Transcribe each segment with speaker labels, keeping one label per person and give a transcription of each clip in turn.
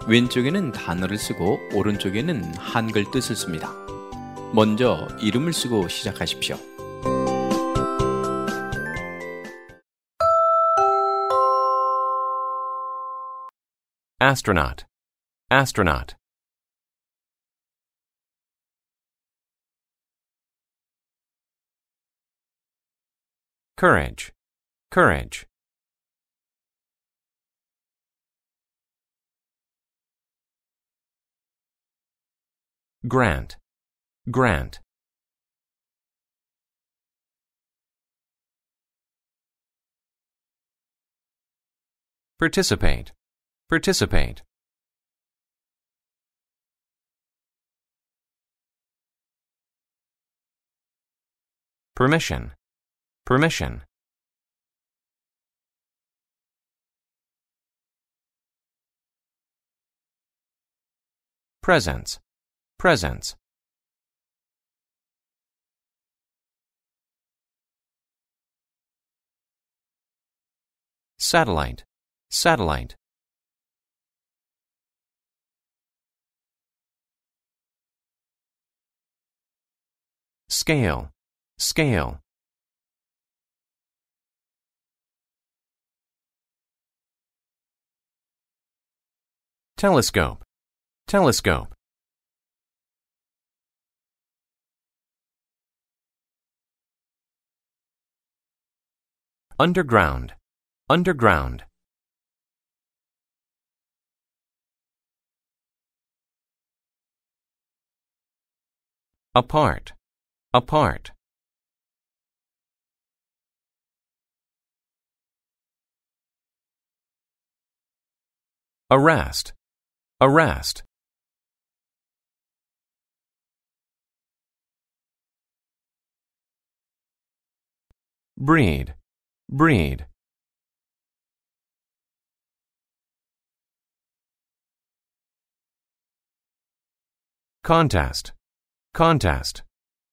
Speaker 1: 왼쪽에는 단어를 쓰고 오른쪽에는 한글 뜻을 씁니다. 먼저 이름을 쓰고 시작하십시오.
Speaker 2: Astronaut, astronaut. Courage, courage. Grant, grant. Participate, participate. Permission, permission. Presence, presence. Satellite, satellite. Scale, scale. Telescope, telescope. Underground, underground. Apart, apart. Arrest, arrest. Breed, breed. Contest, contest.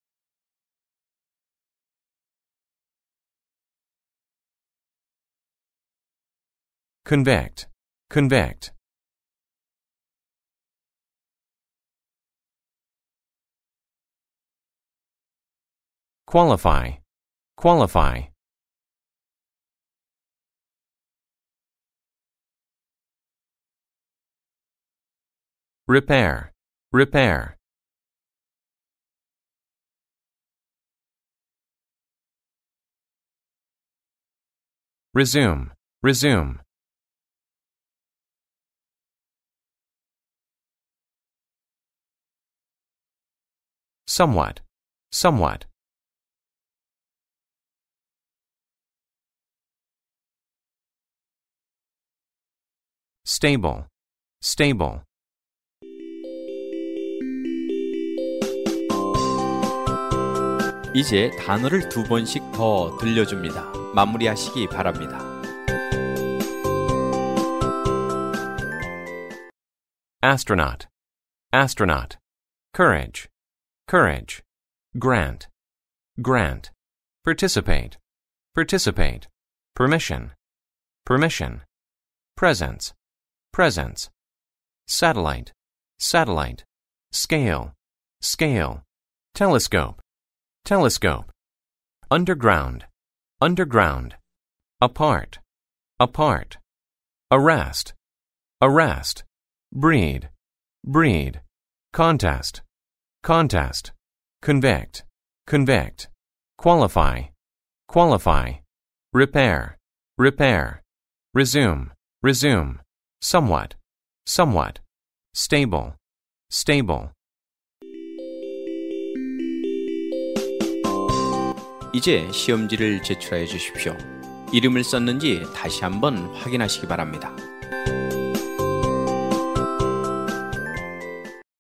Speaker 2: Convict, convict. Qualify, qualify. Repair, repair. Resume, resume. Somewhat, somewhat. Stable, stable.
Speaker 1: 이제 단어를 2번씩 더 들려줍니다. 마무리하시기 바랍니다.
Speaker 2: Astronaut, astronaut. Courage, courage. Grant, grant. Participate, participate. Permission, permission. Presence, presence. Satellite, satellite. Scale, scale. Telescope, telescope. Underground, underground. Apart, apart. Arrest, arrest. Breed, breed. Contest, contest. Convict, convict. Qualify, qualify. Repair, repair. Resume, resume. Somewhat, somewhat. Stable, stable.
Speaker 1: 이제 시험지를 제출하여 주십시오. 이름을 썼는지 다시 한번 확인하시기 바랍니다.